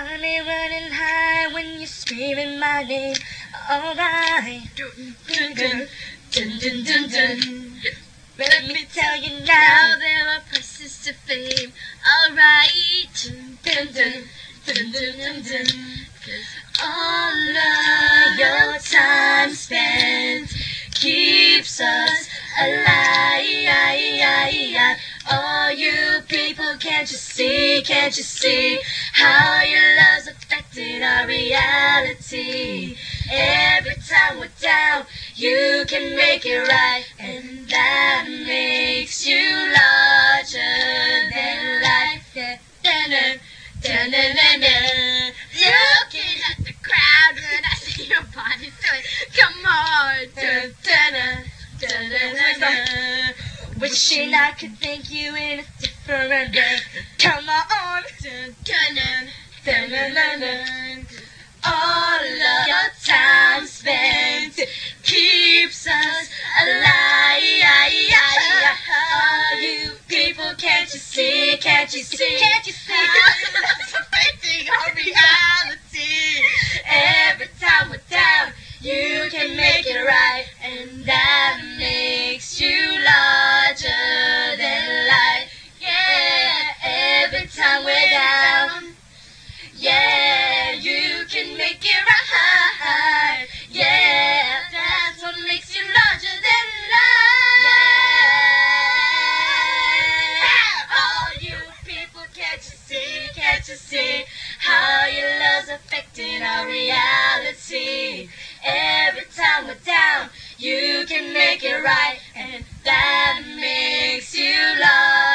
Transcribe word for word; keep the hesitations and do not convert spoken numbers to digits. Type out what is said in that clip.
Honey running high when you're screaming my name. Alright. Dun, dun, dun, dun, dun, dun, dun. Let me tell you now, there are prices to fame. Alright. Dun, dun, dun, dun, dun, dun, dun. All of your time spent keeps us alive. Oh, you people, can't you see, can't you see how your love's affecting our reality? Every time we're down, you can make it right, and that makes you larger than life. Yeah. Da-na, da-na-na-na. Looking at the crowd when I see your body sway. Come on, da-da-na, da-da-na-na. Wishing I could thank you in a different way. Come on, da-da-na, da-da-na-na. All of your time spent keeps us alive. Oh, you people, can't you see, can't you see, can't you see it's affecting our reality? Every time we're down, you can make it right, and that makes you larger than life. Yeah, every time we're down, yeah, you can make it right. Yeah, that's what makes you larger than life. Yeah. Oh, you people, can't you see, can't you see how your love's affecting our reality? Every time we're down, you can make it right, and that makes you larger.